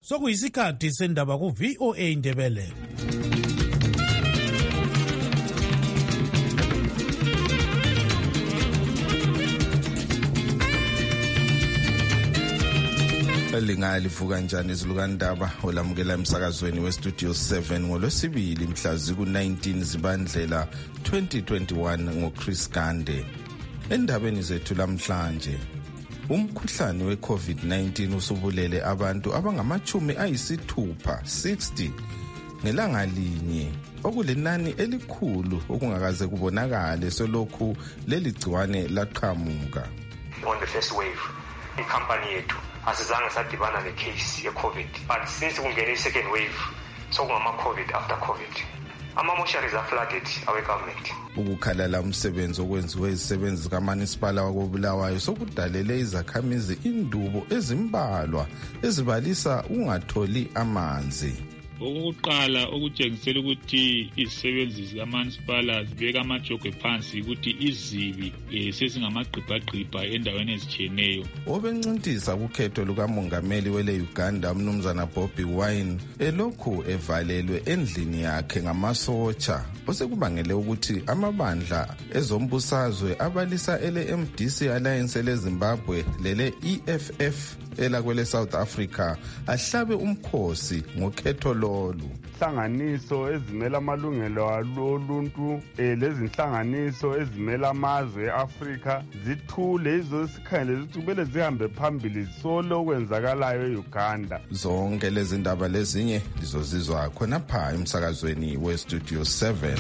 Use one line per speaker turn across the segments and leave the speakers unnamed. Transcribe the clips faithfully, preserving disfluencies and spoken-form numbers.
Sokuyisikhathi sendaba ku V O A Ndebele.
Lingalivuka njani izilukandaba olamukela emsakazweni we Studio seven ngolwesibili mhla ziku-nineteen Zibandlela twenty twenty-one ngoChris Gande. Endabeni zethu lamhlanje, umkhuhlane we-COVID nineteen usubulele abantu abangamachumi ayisithupha sixty ngelanga linye, okulenani elikhulu okungakaze kubonakale selokhu leli gciwane laqhamuka.
On the first wave, i-company yethu asizange sadibana ne-case ye-COVID, but since kungene i-second wave, sokungama-COVID after COVID. Ama-mortuaries are flooded our government.
Ukukhalala umsebenzi okwenziwe izisebenzi zikaManisipala wakoBulawayo sokudalele izakhamizi indubo ezimbalwa ezibalisa ungatholi amanzi.
Okokuqala okutshengisela ukuthi izisebenzi zikaManisipala zibeka amajogwe phansi ukuthi izibi sezingamagqibhagqibha endaweni ezitshiyeneyo.
Obencintisa kukhetho lukamongameli wele Uganda umnumzana Bobi Wine elokhu evalelwe endlini yakhe ngamasotsha, osekubangele ukuthi amabandla ezombusazwe abalisa ele M D C Alliance leZimbabwe lele E F F elakwele South Africa ahlabe umkhosi ngokhetho lolu.
Hlanganiso ezimela amalungelo oluntu lezinhlanganiso ezimela amazwe eAfrika zithule izosikhangele ukuthi kubele zihambe phambili solo kwenzakalayo eUganda.
Zonke lezi ndaba lezinye lizozizwa khona pha emsakazweni we Studio seven.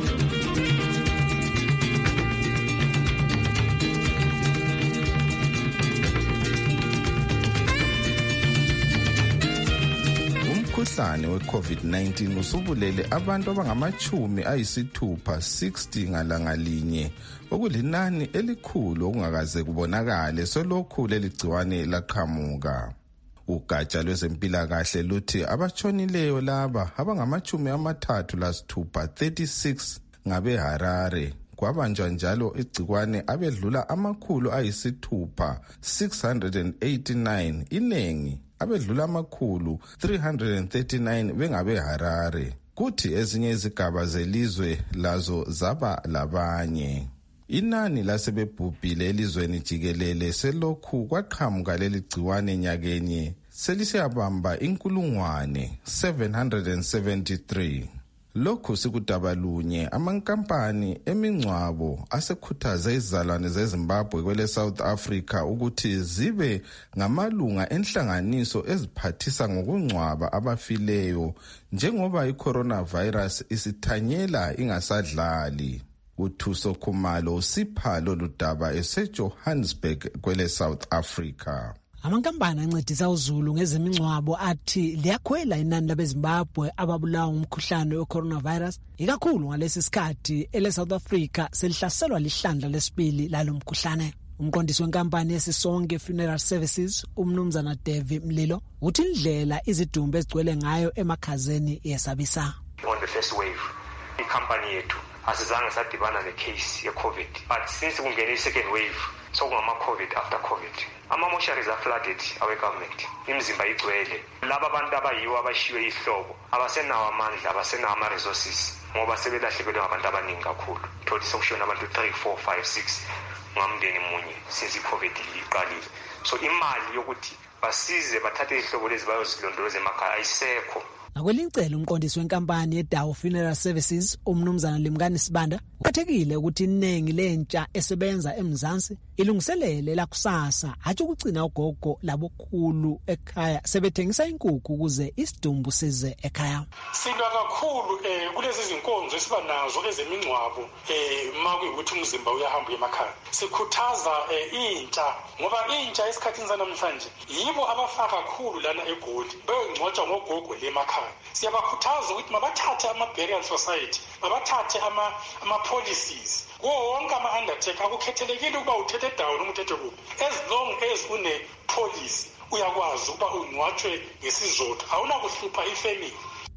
Umkhuhlane we-COVID nineteen usubulele abantu abangamachumi ayisithupha sixty ngalanga linye, okulinani elikhulu okungakaze kubonakale selokhu leli gciwane laqhamuka. Ugatsha lwezempilakahle luthi abatshonileyo laba abangamachumi amathathu lasithupha thirty-six ngabeHarare, kwabanjwa njalo igciwane abedlula amakhulu ayisithupha six hundred eighty-nine, inengi abedlula amakhulu three hundred thirty-nine bengabeHarare, kuthi ezinye izigaba zelizwe lazo zaba labanye. Inani lasebebhubhile elizweni jikelele selokhu kwaqhamuka leli gciwane nyakenye selisiyabamba inkulungwane seven hundred seventy-three. Lokhu sikudabalunye amankampani emingcwabo asekhuthaze izizalwane zeZimbabwe kwele South Africa ukuthi zibe ngamalunga enhlanganiso eziphathisa ngokungcwaba abafileyo njengoba i-coronavirus isithanyela ingasadlali. UThuso Khumalo usipha lolu daba eseJohannesburg kwele South Africa.
Amankampani ancedisa uZulu ngezemingcwabo athi liyakhwela inani labeZimbabwe ababulawa ngumkhuhlane we-coronavirus, ikakhulu ngalesi sikhathi ele South Africa selihlaselwa lihlandla lesibili lalomkhuhlane. Umqondisi wenkampani yesisonke Funeral Services umnumzana Devi Mlilo uthi indlela izidumbu ezigcwele ngayo emakhazeni yesabisa.
On the first wave, i-company yethu asizange sadibana ne-case ye-COVID, but since kungene i-second wave, sokungama-COVID after COVID. Ama-mortuaries are flooded our government. Imizimba igcwele. Laba abantu abayiwo abashiwe ihlobo abasenawo amandla, abasenawo ama-resources ngoba sebelahlekelwe abantu abaningi kakhulu. Thothi sokushona abantu three, four, five, six ngamndeni munye since i-COVID iqalile. So imali yokuthi basize bathathe ihlobo lezi bayozilondoloza emakhaya ayisekho.
Ngakwelinqela umqondisi wenkampani yeDawo Funeral Services umnumzana Limkani Sibanda kuqhathekile ukuthi iningi lentsha esebenza eMzansi ilungiselele la kusasa athi ukugcina ugogo labokhulu ekhaya sebethengisa inkukhu ukuze isidumbu size ekhaya.
Silwa kakhulu eh kulezi izinkonzo esiba nazo ezemingcwabo eh makuyukuthi umzimba uyahamba emakhaya. Sikhuthaza intsha ngoba intsha esikhathini sanamhlanje yibo abafaka kakhulu lana eGoli bayongcotshwa ngogogo lemakhaya. Siyabakhuthaza ukuthi mabathathe ama-burial society, mabathathe ama-policies. Wonke ama-undertaker akukhethelekile ukuba uthethe down noma uthethe kuphi. As long as une-policy uyakwazi ukuba ungcwatshwe ngesizotha, awunakuhlupha ifamily.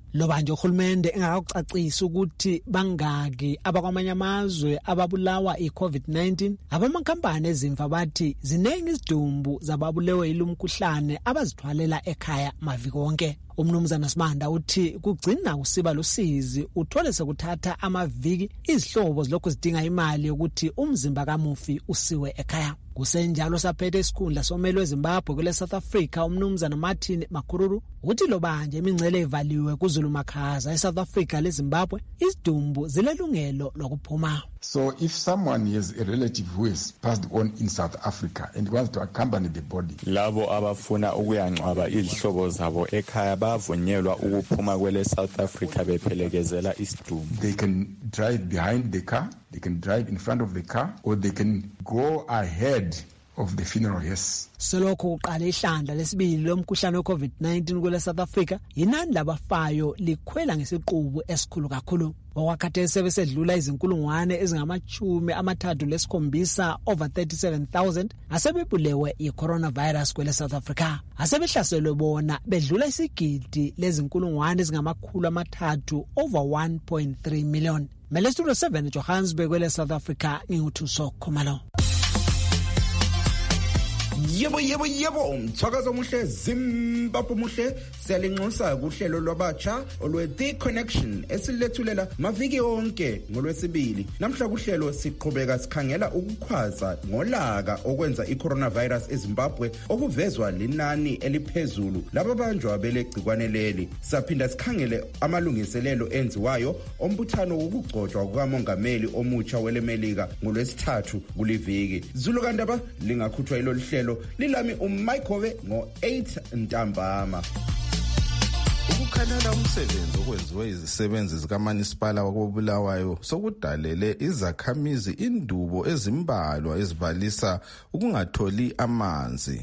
Loba nje uhulumende engakakucacisa ukuthi bangaki abakwamanye amazwe ababulawa i-COVID nineteen, abamakhampani ezimfa bathi zinengi izidumbu zababulewe ilumkhuhlane abazithwalela ekhaya maviki wonke. Umnumzana Simanda uthi kugcina kusiba lusizi uthole sekuthatha amaviki izihlobo zilokhu zidinga imali yokuthi umzimba kamufi usiwe ekhaya. Kusenjalo saphethe isikhundla somelo weZimbabwe kule South Africa umnumzana Martin Makururu uthi loba nje imingcele evaliwe kuZulu Makhaza eSouth Africa leZimbabwe izidumbu zilelungelo lokuphuma.
So if someone has a relative who has passed on in South Africa and wants to accompany the body,
labo abafuna ukuyangcwaba izihlobo zabo ekhaya bavunyelwa ukuphuma kwele South Africa bephelekezela isidumbu.
They can drive behind the car, they can drive in front of the car, or they can go ahead of the funeral, yes.
Selokho uqala ihlandla lesibili lomkhuhlane we-COVID nineteen kule South Africa, inani labafayo likhwela ngesiqubu esikhulu kakhulu. Okwakhathesi sebesedlula izinkulungwane ezingamachumi amathathu lesikhombisa over thirty-seven thousand asebebulewe i-coronavirus kule South Africa. Asebehlaselwe bona bedlula isigidi lezinkulungwane ezingamakhulu amathathu over one point three million. Mele Studio seven Johannesburg kule South Africa, nginguthuso Khumalo.
Yebo yebo yebo umthakazo omuhle Zimbabwe muhle siyalinxusa kuhlelo lwabatsha olwe The Connection esilethulela maviki onke ngolwesibili. Namhla kuhlelo siqhubeka sikhangela ukukhwaza ngolaka okwenza iCoronavirus eZimbabwe okuvezwa linani eliphezulu lababanjwa belegcikwane leli. Saphinda sikhangele amalungiselelo enziwayo ombuthano wokugcotshwa kukamongameli omutsha welemelika ngolwesithathu kuliviki. Zulu kandaba lingakhuthwa ilo lihlelo lilami uMichael ngo eight ntambama.
Ukukhalela umsebenzi okwenziwe izisebenzi zikaManisipala wakobulawayo sokudalele izakhamizi indubo ezimbalwa ezibalisa ukungatholi amanzi.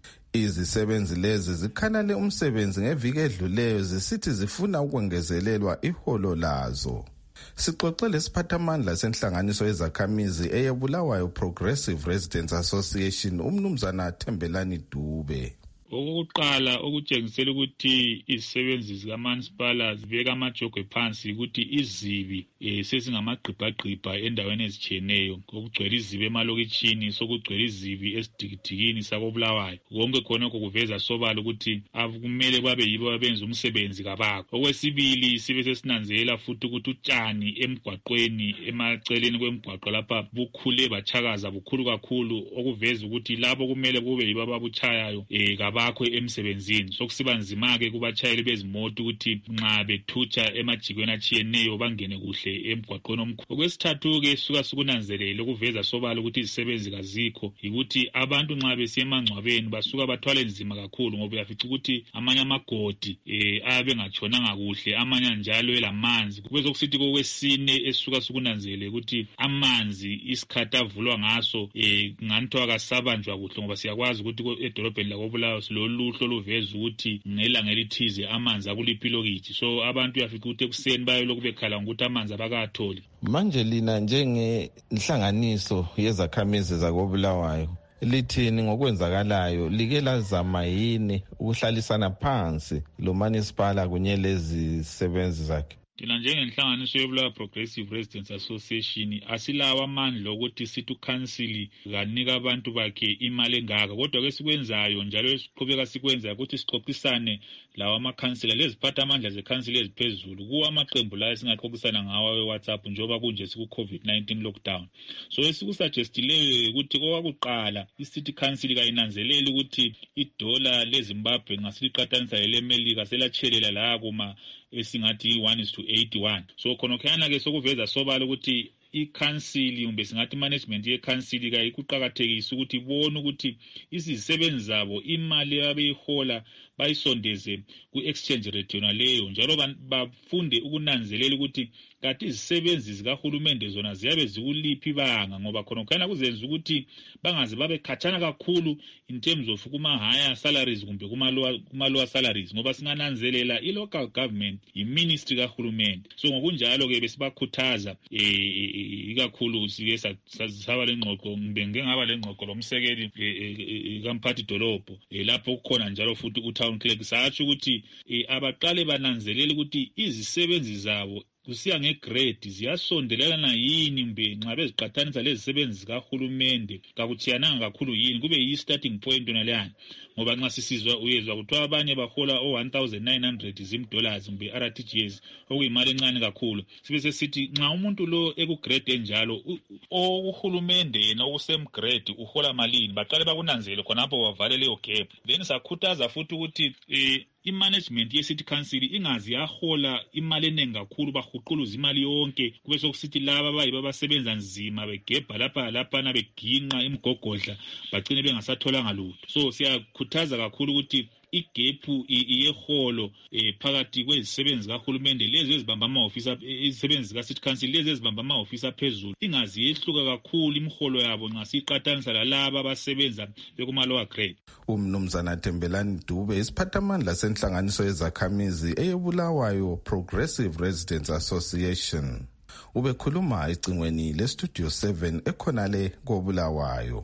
Izisebenzi lezi zikhanale umsebenzi ngeviki edluleyo zisithi zifuna ukwengezelelwa iholo lazo. Sixoxele isiphathamandla senhlanganiso yezakhamizi eyebulawayo Progressive Residents Association umnumzana Thembelani Dube.
Okokuqala okutshengisela ukuthi izisebenzi zikaManisipala zibeka amajogwe phansi ukuthi izibi eh, sezingamagqibhagqibha endaweni ezitshiyeneyo okugcwele izibi emalokitshini sokugcwele izibi esidikidikini sakobulawayo konke khonokho kuveza sobala ukuthi akumele babe yibo abenza umsebenzi kabakho. Okwesibili sibe sesinanzelela futhi ukuthi utshani emgwaqweni emaceleni kwemgwaqo lapha bukhule bachakaza bukhulu kakhulu okuveza ukuthi labo kumele kube yibo ababuchayayo eh bakho emsebenzini. Sokusiba nzima ke kubachayeli bezimoto ukuthi nxa bethutsha emajikweni achiyeneyo bangene kuhle emgwaqweni omkhulu. Okwesithathu ke suka sukunanzelele ukuveza sobala ukuthi izisebenzi kazikho ukuthi abantu nxa besemangcwabeni basuka bathwale nzima kakhulu ngoba uyafica ukuthi amanye amagodi eh abe ngatshonanga kuhle amanye njalo elamanzi. Kube sokusithi kokwesine esuka sukunanzelele ukuthi amanzi isikhathi avulwa ngaso eh ngantwa akasabanjwa kuhle ngoba siyakwazi ukuthi edolobheni lakobulawayo loluhlo luveza ukuthi ngelanga elithize amanzi akulipilokiji. So abantu uyafica ukuthi ekuseni bayolokhu bekhala ukuthi amanzi abakatholi.
Manje lina njengenhlanganiso yezakhamizi zakobulawayo lithini ngokwenzakalayo like lazama yini ukuhlalisana phansi lo Manisipala kunye lezi sebenzi zakhe?
Thina njengenhlanganiso yebulawayo Progressive Residents Association asilawa amandla ukuthi sithi uCouncil kanika abantu bakhe imali engaka kodwa ke sikwenzayo njalo esiqhubeka sikwenza ukuthi sixoxisane lawa amakhansila leziphatha amandla zeCouncil eziphezulu kuwa amaqembu la esingaxoxisana ngawo weWhatsApp njoba kunje siku COVID nineteen lockdown. So esikusuggestileyo ukuthi okwakuqala iCity Council kayinanzelele ukuthi idola leZimbabwe ngasiliqathanisa leMelika selatshelela la kuma esingathi one is to eighty-one. So khonokhana ke sokuveza sobala ukuthi i-council umbe singathi management ye-council ka ikuqhakathekisa ukuthi ibone ukuthi izisebenzi zabo imali abeyihola bayisondeze ku-exchange rate yona leyo njalo bafunde ukunanzelela ukuthi kanti izisebenzi zikahulumende zona ziyabe zikuliphi ibanga ngoba khonokhana kuzenza ukuthi bangaze babe khatshana kakhulu in terms of kuma higher salaries kumbe kuma lower kuma lower salaries ngoba singananzelela i-local government i-ministry kahulumende. So ngokunjalo ke besibakhuthaza eh ikakhulu sike sasaba lengxoxo ngibenge ngaba lengxoxo lomsekeli kamphathi dolobho lapho kukhona njalo futhi uthawu Brown Clerk satsho ukuthi eh, abaqale bananzelela ukuthi izisebenzi zabo kusiya ngegrade ziyasondelana yini mbe nxa beziqathanisa lezi zisebenzi zikahulumende kakuthiyananga kakhulu yini kube yi-starting point yona leyana ngoba nxa sisizwa uyezwa kuthiwa abanye bahola o-one thousand nine hundred zim-dollars mbe R T G S okuyimali encane kakhulu sibe sesithi nxa umuntu lo ekugrade enjalo ohulumende yena okusemgrade uhola malini baqale bakunanzele khonapho bavale leyo gap then sakhuthaza futhi ukuthi eh, i-management ye-city council ingazi yahola imali eningi kakhulu bahuquluza imali yonke kube sokusithi laba abayibo abasebenza nzima begebha lapha laphana beginqa imigogodla bagcine bengasatholanga lutho so siyakhuthaza kakhulu ukuthi igepu iyeholo eh, phakathi kwezisebenzi kahulumende lezi ezibamba ama-office izisebenzi zika-city council lezi ezibamba ama-office aphezulu ingazi yehluka kakhulu imiholo yabo nxa siyiqathanisa lalaba abasebenza bekuma-lower grade.
Umnumzana Thembelani Dube isiphathamandla senhlanganiso yezakhamizi eyebulawayo Progressive Residents Association ubekhuluma ecingweni le-Studio seven ekhonale koBulawayo.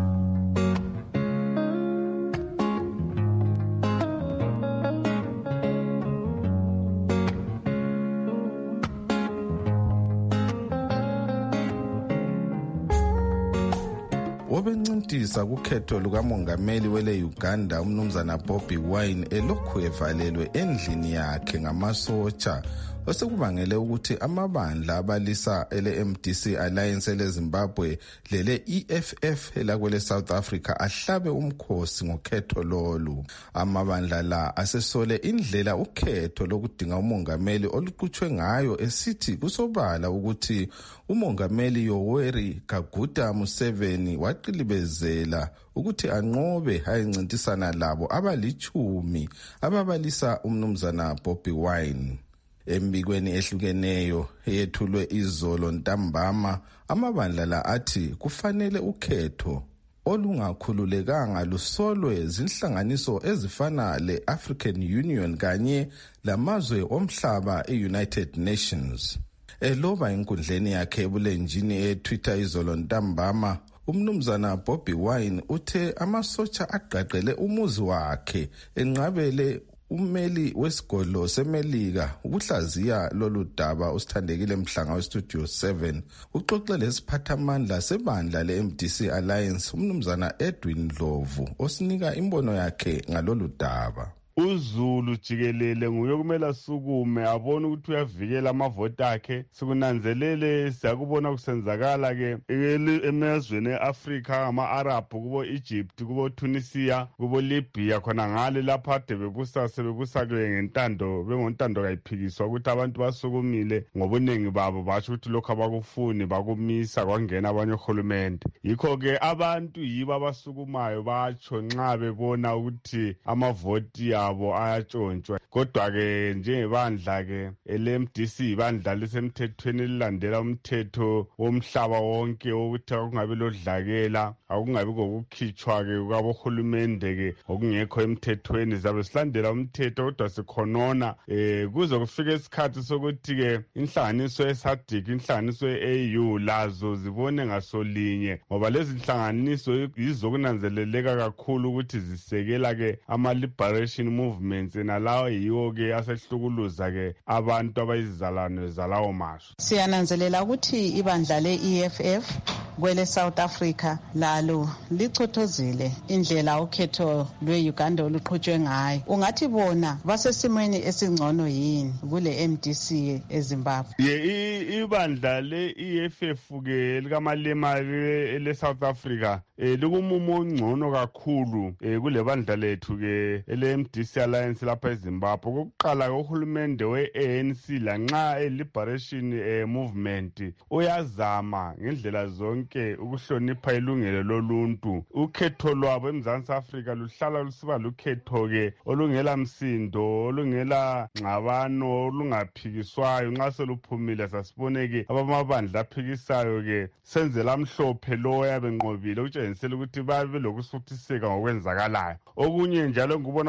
Obencintisa kukhetho lukamongameli wele Uganda umnumzana Bobi Wine elokhu evalelwe endlini yakhe ngamasotsha osekubangele ukuthi amabandla abalisa ele M D C Alliance ele Zimbabwe lele E F F elakwele South Africa ahlabe umkhosi ngokhetho lolu. Amabandla la asesole indlela ukhetho lokudinga umongameli oluqhutshwe ngayo esithi kusobala ukuthi umongameli Yoweri Kaguta Museveni waqilibezela ukuthi anqobe ayincintisana labo abalichumi ababalisa umnumzana Bobi Wine. Embikweni ehlukeneyo eyethulwe izolo ntambama amabandla la athi kufanele ukhetho olungakhululekanga lusolwe zinhlanganiso ezifana le-African Union kanye lamazwe omhlaba e-United Nations. Eloba inkundleni yakhe ebulenjini e-Twitter izolo ntambama umnumzana Bobi Wine uthe amasotsha aqaqele umuzi wakhe enqabele ummeli wesigodlo semelika ukuhlaziya lolu daba usithandekile Mhlanga we-Studio seven uxoxele isiphathamandla sebandla le-M D C Alliance umnumzana Edwin Dlovu osinika imbono yakhe ngalolu daba.
uZulu jikelele nguye kumele sukume abone ukuthi uyavikela amavoti akhe sikunanzelele siyakubona kusenzakala ke emazweni eAfrika ama-Arab kubo Egypt kubo Tunisia kubo Libya khona ngale lapha ade bebusa sebebusa ke ngentando bengontando kayiphikiswa ukuthi abantu basukumile ngobuningi babo basho ukuthi lokho abakufuni bakumisa kwangena abanye uhulumende yikho ke abantu yibo abasukumayo batsho nxa bebona ukuthi amavoti abo ayatshontshwa kodwa ke njengebandla ke ele-M D C ibandla lisemthethweni lilandela umthetho womhlaba wonke ukuthi akungabi lodlakela akungabi kokukhitshwa ke kwabohulumende ke okungekho emthethweni zabe silandela umthetho kodwa sikhonona eh kuze kufike isikhathi sokuthi ke inhlanganiso ye-SADC inhlanganiso ye-A U lazo zibone ngasolinye ngoba lezi inhlanganiso yizokunanzeleleka kakhulu ukuthi zisekela ke ama-liberation movements nalawo yiwo ke asehlukuluza ke abantu abayizizalwane zalawo masho.
Siyananzelela ukuthi ibandla le-E F F kwele South Africa lalo lichothozile indlela ukhetho lwe-Uganda oluqhutshwe ngayo. Ungathi bona basesimweni esingcono yini kule M D C eZimbabwe?
Ye ibandla le-E F F ke likamalema le South Africa eh likumumo ongcono kakhulu eh kule bandla lethu ke ele-M D C Alliance lapha eZimbabwe. Kokuqala uhulumende we-A N C lanxa e-liberation eh, movement uyazama ngendlela zonke ukuhlonipha ilungelo loluntu. Ukhetho lwabo eMzansi Afrika luhlala lusiba lukhetho ke olungela msindo olungela ngxabano olungaphikiswayo nxa seluphumile sasibone ke abamabandla aphikisayo ke senzela mhlophe lo yabenqobile ukutshengisela ukuthi babe lokusuthiseka ngokwenzakalayo. Okunye njalo ngubona kusenzakala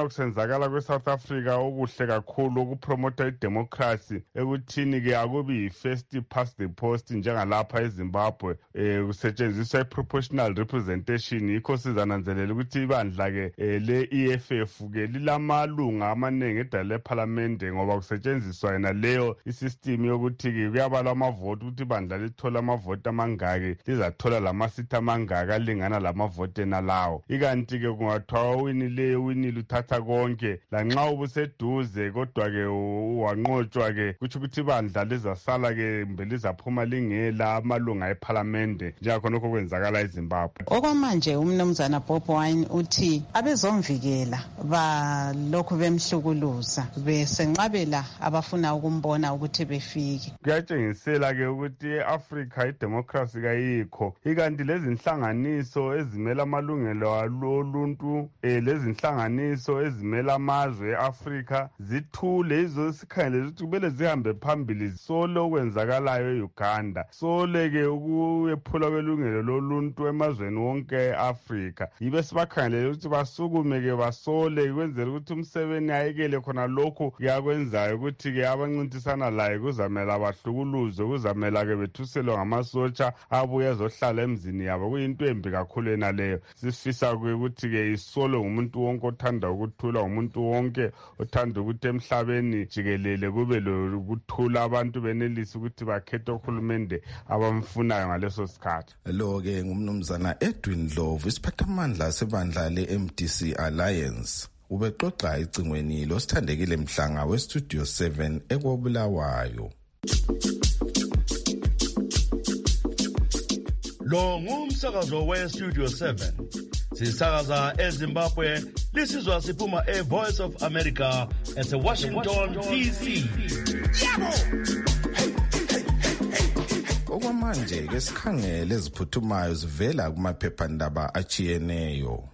ukwenzakala kwe-South Africa okuhle kakhulu ukupromota idemocracy ekuthini-ke akubi yi-first past the post njengalapha eZimbabwe um kusetshenziswa i-proportional representation. Yikho sizananzelela ukuthi ibandla-ke um le-E F F-ke lilamalunga amaningi edala lephalamende ngoba kusetshenziswa yena leyo isystem yokuthi-ke kuyabalwa amavoti ukuthi ibandla lithola amavoti amangaki lizathola lamasithi amangaki alingana lamavoti enalawo. Ikanti-ke kungathiwa uwinileyo uwinile uthatha konke lanxa ubuseduze kodwa-ke wanqotshwa-ke kutsho ukuthi ibandla lizasala-ke mbe lizaphuma lingela amalunga ephalamende njengakhonokho kwenzakala eZimbabwe.
Okwamanje umnumzana Bobi Wine uthi abezomvikela balokhu bemhlukuluza besenqabela abafuna ukumbona ukuthi befike.
Kuyatshengisela-ke ukuthi e-Afrika idemocracy kayikho, ikanti lezi nhlanganiso ezimela amalungelo oluntu um lezi nhlanganiso ezimela amazwe e-Afrika zithule yizo sikhangelele ukuthi kumele zihambe phambili sole okwenzakalayo e-Uganda, sole-ke ukuyephula kwelungelo loluntu emazweni wonke e-Afrika. Yibe sibakhangelele ukuthi basukume-ke basole kwenzela ukuthi umsebenzi ayekele khona lokhu kuyakwenzayo ukuthi-ke abancintisana laye kuzamela bahlukuluzwe, kuzamela-ke bethuselwe ngamasotsha abuye ezohlala emzini yabo. Kuyinto embi kakhulu yena leyo. Sifisa-ke ukuthi-ke isolo ngumuntu wonke othanda ukuthula, ngumuntu wonke othanda ukuthi emhlabeni jikelele kube lokuthula, abantu benelisi ukuthi bakhethe uhulumende abamfunayo ngaleso sikhathi.
Lo-ke ngumnumzana Edwin Dlovu, isiphathamandla sebandla le-M D C Alliance. Ubexoxa icingweni lo Sithandekile Mhlanga we-Studio seven eKobulawayo.
Lo ngumsakazo we-Studio seven. Sisakaza eZimbabwe, lisizwa siphuma e-Voice of America ese-Washington D C.
Okwamanje ke sikhangele eziphuthumayo zivela kumaphephandaba achiyeneyo.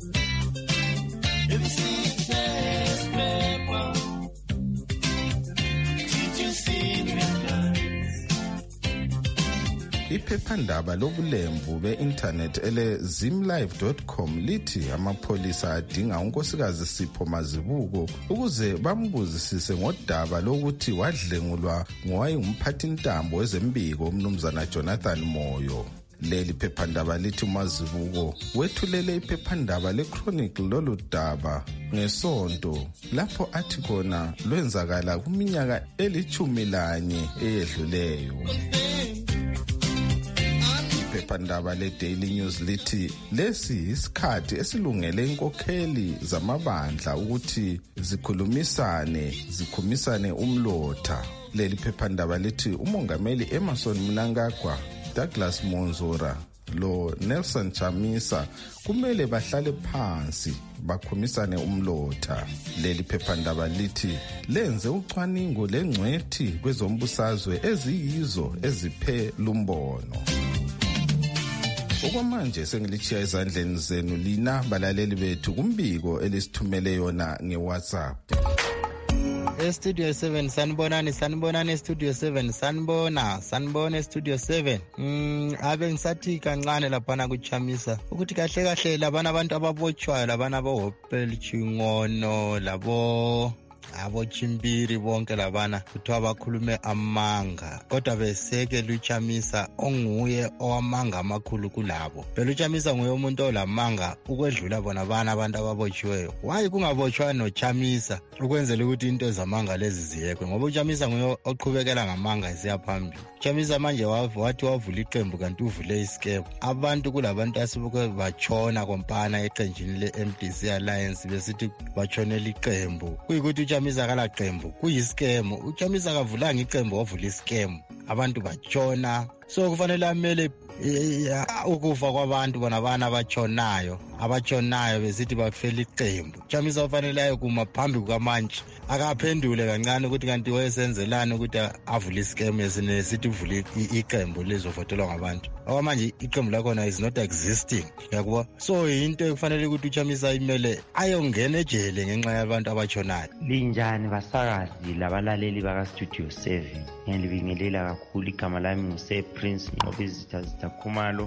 Iphephandaba lobulembu be-internet ele zimlive dot com lithi amapholisa adinga unkosikazi Sipho Mazibuko ukuze bambuzisise ngodaba lokuthi wadlengulwa ngowayengumphathintambo wezembiko umnumzana Jonathan Moyo. Leli phephandaba lithi uMazibuko wethulele iphephandaba le-Chronicle lolu daba ngesonto lapho athi khona lwenzakala kuminyaka elithumi lanye eyedluleyo. Iphephandaba le-Daily News lithi lesi isikhathi esilungele inkokheli zamabandla ukuthi zikhulumisane zikhumisane umlotha. Leli phephandaba lithi umongameli Emmerson Mnangagwa, Douglas Monzora lo Nelson Chamisa kumele bahlale phansi bakhumisane umlotha. Leli phephandaba lithi lenze ucwaningo lengcwethi kwezombusazwe eziyizo eziphe lumbono. Okwamanje sengilichiya ezandleni zenu lina balaleli bethu kumbiko elisithumele yona ngeWhatsApp.
E-Studio seven sanibonani sanibonani e-Studio seven sanibona sanibona e-Studio seven. Mm abe ngisathi kancane laphana kuChamisa ukuthi kahle kahle labana abantu ababotshwayo labana abahopel chingono labo abo Chimbiri bonke labana kuthiwa bakhulume amanga kodwa beseke luChamisa onguye owamanga amakhulu kulabo. Phela uChamisa nguye umuntu olamanga ukwedlula bona bana abantu ababotshiweyo. Wayi kungabotshwa noChamisa ukwenzela ukuthi into zamanga lezi ziyekwe ngoba uChamisa nguye oqhubekela ngamanga isiyaphambili. uChamisa manje wathi wavula iqembu kanti uvule iscam. Abantu kulabantu asibuke batshona kompana eqenjini le-M D C Alliance besithi batshonela iqembu. Kuyikuthi uChamisa kala qembu kuyiskemu. uChamisa kavulanga iqembu wavula iskemu. Abantu batshona. So kufanele amele ukufa kwabantu bona bana abatshonayo abatshonayo besithi bafela iqembu. uChamisa ufanele aye kuma phambi kukamanje akaphendule kancane ukuthi kanti wayesenzelana ukuthi avule iskemu esinesithi uvule iqembu lizovotelwa ngabantu. Okwamanje iqembu lakhona is not existing yakuba. So into ekufanele ukuthi uChamisa imele ayongena ejele ngenxa yabantu abatshonayo.
Linjani basakazi labalaleli baka Studio seven. Ngilibingelela kakhulu igama lami nguse Prince Nqobizitha Khumalo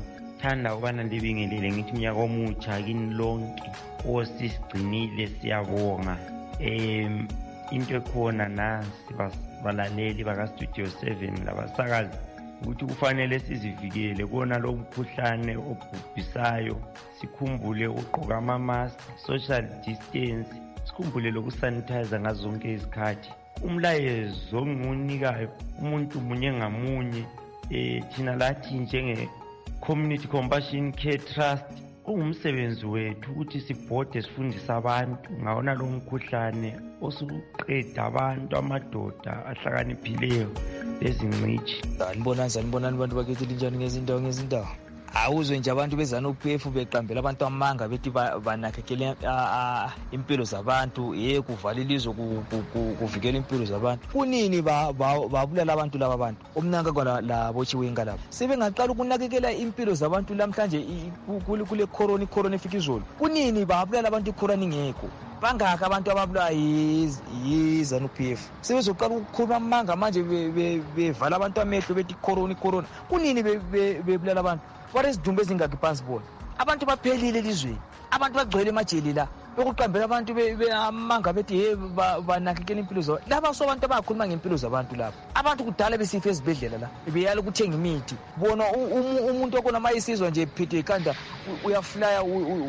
thanda ukubana ndibingelele ngithi unyaka omutsha kini lonke osisigcinile siyabonga. um into ekhona nansi balaleli bakastudio seven labasakazi ukuthi kufanele sizivikele kona lo mkhuhlane obhubhisayo, sikhumbule ugqoka ama-mask, social distance, sikhumbule lokusanitizer ngazo zonke izikhathi. Umlayezo ongiwunikayo umuntu munye ngamunye eh thina lathi njenge Community Compassion Care Trust ungumsebenzi wethu ukuthi sibhode sifundisa abantu ngawona lo mkhuhlane osuqeda abantu amadoda ahlakaniphileyo ezingcithi.
Sanibonani sanibonani abantu bakithi linjani ngezindawo ngezindawo. Awuzwe nje abantu bezanu-P F beqambela abantu amanga bethi banakekele impilo zabantu, ye kuvala ilizwe kuvikela impilo zabantu. Kunini babulala abantu laba bantu omnanga kwalabotshiwe ngalabo sebengaqala ukunakekela impilo zabantu lamhlanje kule corona corona efika izolo? Kunini babulala abantu icorona ingekho? Bangaka abantu ababulawa yiZanu-P F sebezoqala ukukhuluma amanga manje bevala abantu amehlo bethi corona corona? Kunini bebulala abantu? Warezidumbe ezingaki phansi bona? Abantu baphelile elizweni, abantu bagcwele emajeli la bekuqambela abantu beamanga bethi ye banakekela impilo zabo. Laba so abantu abakhuluma ngempilo zabantu lapha. Abantu kudala besifa ezibhedlela la beyala ukuthenga imithi. Bona umuntu okona mayisizwa nje phithe ikhanda uyaflya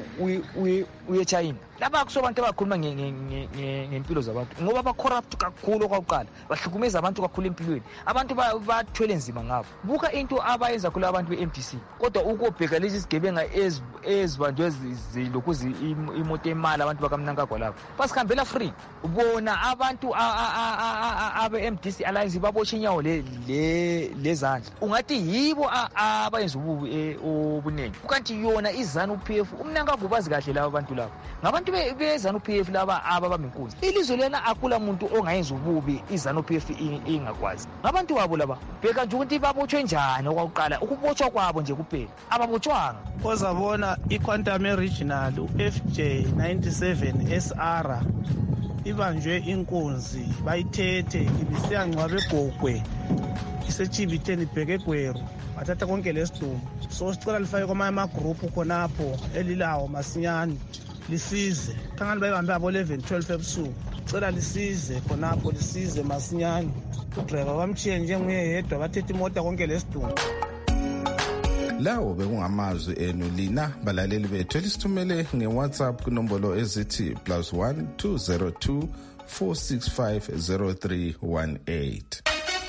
uye China. Laba akusobantu abakhuluma ngempilo zabantu ngoba ba corrupt kakhulu okwaqala, bahlukumeza abantu kakhulu empilweni. Abantu bathwele nzima ngabo. Buka into abayenza kula abantu be-M D C. Kodwa ukubheka lezi sigebenga ezibanjwe zilokuzi imoto emali abantu bakamnanga kwalapho basikhambela free. Bona abantu abe-M D C Alliance babotshe inyawo lezandla, ungathi yibo abayenza ububi obuningi. Kanti yona iZanu-P F umnanga bubazi kahle laba bantu laba ngabantu beZanu-P F laba ababamba inkunzi. Ilizwe lena akula muntu ongayenza ububi iZanu-P F ingakwazi. Ngabantu wabo laba bheka nje ukuthi babotshwe njani okwaqala, ukubotshwa kwabo nje kuphela ababotshwanga.
Ozabona iQuantum Regional u-F J ninety-seven S R ibanjwe inkunzi bayithethe ibisiyangcwabe egogwe isechibitheni ibheke Gweru bathatha konke lesidumbu. So sicela lifake kwamanye amagroup khonapho elilawo masinyane lisize khangani bayibambe abo eleven twelve ebusuku. Cela lisize khonapho lisize masinyane. Udriver bamchiye njenguye yedwa bathethe imota konke lesidumbu.
Lawo bekungamazwi enu lina balaleli bethu elisithumele ngeWhatsApp kunombolo ezithi plus one two zero two four six five zero three one eight.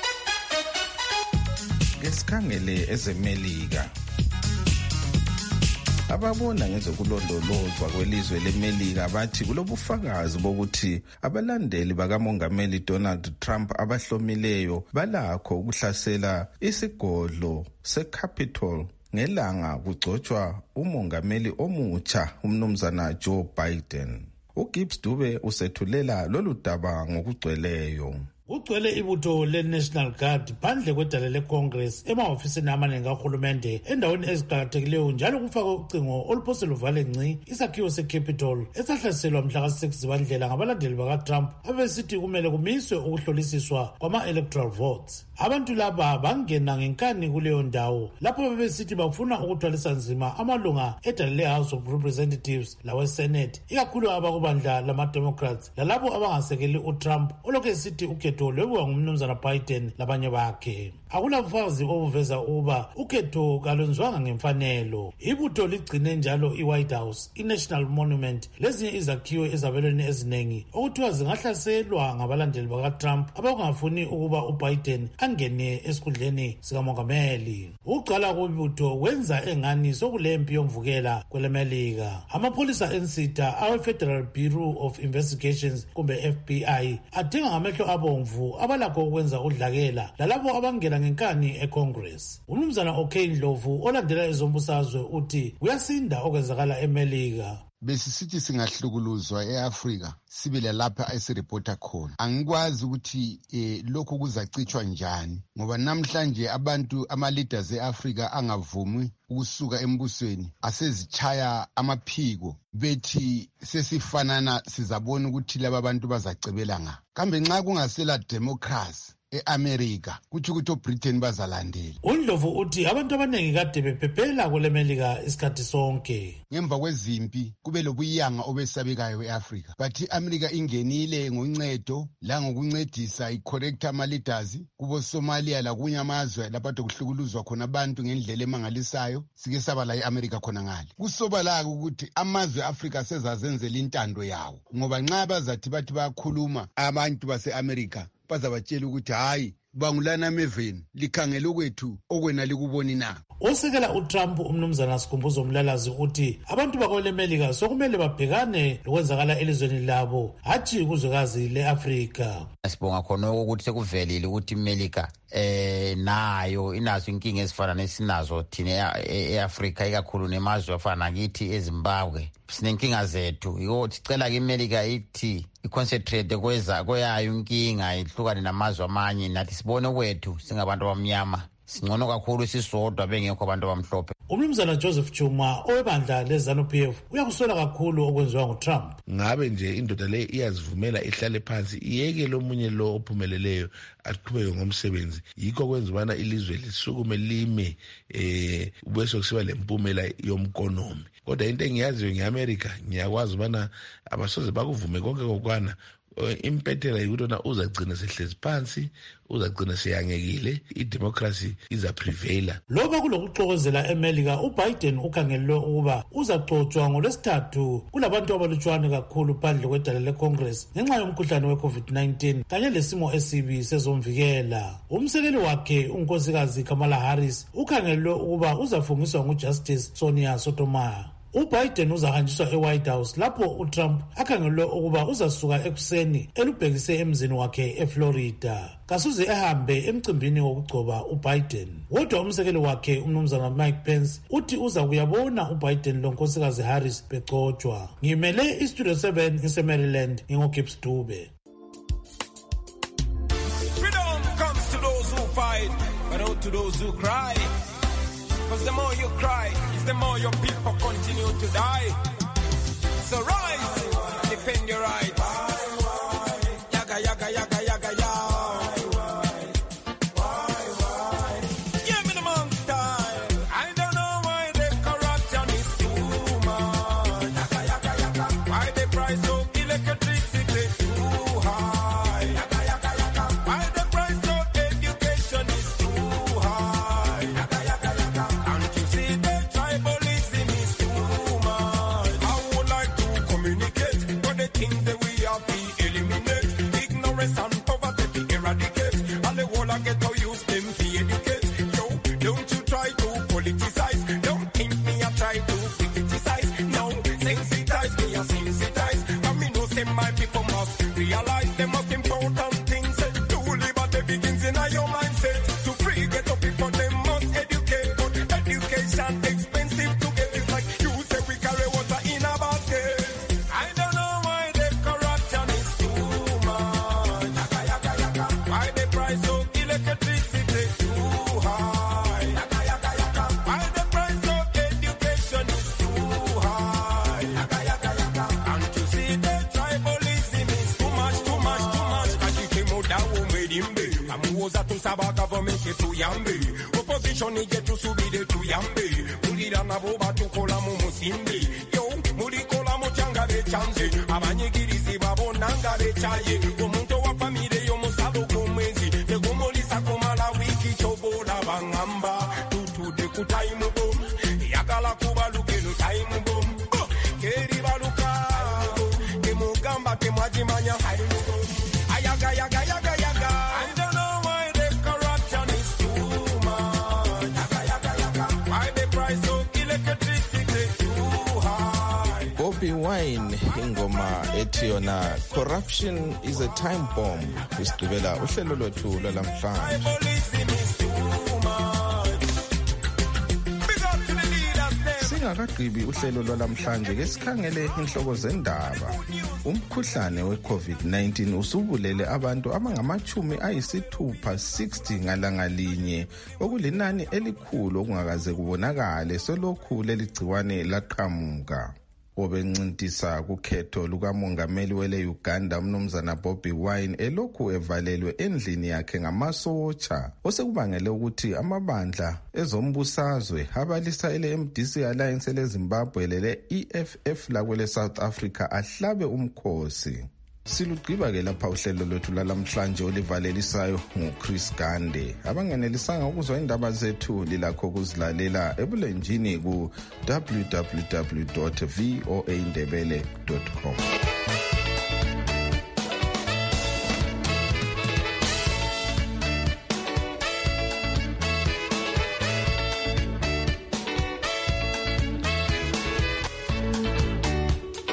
Ngesikhangele ezemelika ababona ngezokulondolozwa kwelizwe leMelika bathi kulobufakazi bokuthi abalandeli bakamongameli Donald Trump abahlomileyo balakho ukuhlasela isigodlo seCapitol ngelanga kugcotshwa umongameli omutsha umnumzana Joe Biden. uGibbs Dube usethulela lolu daba ngokugcweleyo.
Kugcwele ibutho le-National Guard phandle kwedala le-Congress emahofisini amaningi kahulumende endaweni eziqakathekileyo njalo kufakwe ucingo oluphose luvale ngci isakhiwo se-Capitol esahlaselwa mhla ka-six zibandlela ngabalandeli baka-Trump abesithi kumele kumiswe ukuhlolisiswa kwama-electoral votes. Abantu laba bangena ngenkani kuleyo ndawo lapho bebesithi bafuna ukuthwalisa nzima amalunga edala le-House of Representatives lawe-Senate ikakhulu abakubandla lama-Democrats lalabo abangasekeli uTrump olokhu esithi ukhetho lwebuka ngumnumzana Biden labanye bakhe. Akula bufakazi obuveza ukuba ukhetho kalwenziwanga ngemfanelo. Ibutho ligcine njalo i-White House, i-National Monument lezinye izakhiwo ezabelweni eziningi okuthiwa zingahlaselwa ngabalandeli baka-Trump abangafuni ukuba uBiden angene esikhundleni sikamongameli. Ukugcwala kwebutho kwenza engani sokulempi yomvukela kwelemelika. Amapholisa ensitha awe-Federal Bureau of Investigations kumbe F B I adinga ngamehlo abomvu abalakho ukwenza udlakela lalabo abangena ngenkani eCongress. Umnumzana O'Kane Ndlovu olandela ezombusazwe uthi kuyasinda okwenzakala eMelika.
Besisithi singahlukuluzwa eAfrika sibile lapha esirepota khona. Angikwazi ukuthi eh, lokho kuzacitshwa njani ngoba namhlanje abantu ama leaders eAfrika angavumi ukusuka embusweni asezichaya amaphiko bethi sesifanana sizabona ukuthi laba bantu bazacebela nga. Kambe nxa kungasela democracy e-America kuthi ukuthi oBritain bazalandela.
uNdlovu uthi abantu abaningi kade bephephela kule Melika isikhathi sonke
ngemva kwezimpi kube lobuyanga obesabekayo eAfrica, but iAmerica ingenile ngoncedo la ngokuncedisa icorrect ama leaders kubo Somalia lakunye amazwe lapho kuhlukuluzwa khona abantu ngendlela emangalisayo. Sike saba la eAmerica khona ngale kusobala ukuthi amazwe eAfrica sezazenzela intando yawo, ngoba nxa bazathi bathi bayakhuluma abantu base-America bazabatshela ukuthi hayi bangulana meveni likhangela kwethu okwena likuboni na.
Osekela uTrump umnumzana Sikhumbuzo Mlalazi uthi abantu bakwele Melika sokumele babhekane lokwenzakala elizweni labo hathi kuzwekazi leAfrika.
Sibonga khona ukuthi sekuvelile ukuthi iMelika eh nayo inazo inkinga ezifana nesinazo thina eAfrika ikakhulu nemazwe afana kithi eZimbabwe. Sinenkinga zethu yiko sicela ke iMelika ithi iconcentrate kweza koyayo inkinga ihlukane namazwe amanye nathi sibone kwethu singabantu abamnyama singcono kakhulu sisodwa bengekho abantu abamhlophe.
Umnumzana Joseph Chuma owebandla leZANU-P F uyakusola kakhulu okwenziwa nguTrump.
Ngabe nje indoda le iyazivumela ihlale phansi iyeke lo munye lo ophumeleleyo aqhubeke ngomsebenzi, yikho kwenza ubana ilizwe lisukume lime eh bese kusiba lempumela yomkonomi. Kodwa into engiyaziyo ngeAmerica ngiyakwazi ubana abasoze bakuvume konke kokwana. Impetela yikutona uzagcina sehlezi phansi, uzagcina seyangekile, idemocracy iza prevaila.
Lokho kulokuxokozela eMelika uBiden ukhangelwe ukuba uzacotshwa ngolwesithathu kulabantu abalutshwane kakhulu phandle kwedala leCongress ngenxa yomkhuhlane weCovid nineteen kanye lesimo esibi sezomvikela. Umsekeli wakhe unkosikazi Kamala Harris ukhangelwe ukuba uzafungiswa nguJustice Sonia Sotomayor. uBiden uzahanjiswa eWhite House lapho uTrump akhangelwe ukuba uzasuka ekuseni elubhekise emzini wakhe eFlorida. Kasuze ehambe emcimbini wokugcoba uBiden. Kodwa umsekeli wakhe umnumzana Mike Pence uthi uza kuyabona uBiden lonkosikazi Harris begcotshwa. Ngimele iStudio seven eSemaryland ngingoGibbs Dube.
Freedom comes to those who fight, but not to those who cry. Because the more you cry, the more your people continue to die. So rise, defend your rights. Yaga, yaga, yaga, yaga, yaga. Yeah, me the monster. I don't know why the corruption is too much. Yaga, yaga, yaga. Why the price of electricity too high. Yaga, yaga, yaga. Why the price of education is too high. Yaga, yaga, yaga. Can't you see the tribalism is too much? I would like to communicate, but the thing that we have to eliminate. Ignorance and poverty to eradicate. And the whole I get to use them to educate. Yo, don't you try to politicize. Don't think me I try to criticize. No, sensitize me I sensitize. And me know say my people must realize the most important things. To liberty begins in your mindset. To free get up people they must educate. But education expensive to get. It's like you say we carry water in a basket. I don't know why the corruption is too much. Yaga, yaga, yaga. Why the price of electricity too high. Yaga, yaga, yaga. Why the price of education is too high. Yaga, yaga, yaga. Can't you see the tribalism is too much, too much, too much? Kashike muda umedimbe. Amuoza tusaba government to yambe. Opposition ije tusubide to yambe. Mulira nabo batukola mu musimbi. Yo, mulikola mu changa de chanze. Abanyigirizi babonanga de chaye. Omuntu wa family yo musalo kumwezi. Tegumulisa kumala wiki chobola bangamba. Tutu de kutaimu bom. Yakala kubaluke no time bom. Oh, keri baluka. Kemugamba kemwajimanya. Ayaga yaga yaga yaga. I don't know why the corruption is too much. Yaga yaga yaga. Why the price of electricity too high.
Bobi Wine ingoma ethi yona corruption is a time bomb. Isigqibela uhlelo lwethu lwalamhlanje.
Tribalism is too much. Big up to the leaders there.
Singakagqibi uhlelo lwalamhlanje ke sikhangele inhloko zendaba. Umkhuhlane weCovid nineteen usubulele abantu abangamachumi ayisithupha sixty ngalanga linye okulinani elikhulu okungakaze kubonakale selokhu leligciwane laqhamuka. obencintisa kukhetho lukamongameli wele Uganda umnumzana Bobi Wine elokhu evalelwe endlini yakhe ngamasotsha osekubangele ukuthi amabandla ezombusazwe abalisa ele M D C Alliance leZimbabwe lele E F F lakwele South Africa ahlabe umkhosi. Silugqiba ke lapha uhlelo lwethu lalamhlanje olivalelisayo nguChris Gande. Abangenelisanga ukuzwa indaba zethu lilakho kuzilalela ebulenjini ku w w w dot voa ndebele dot com.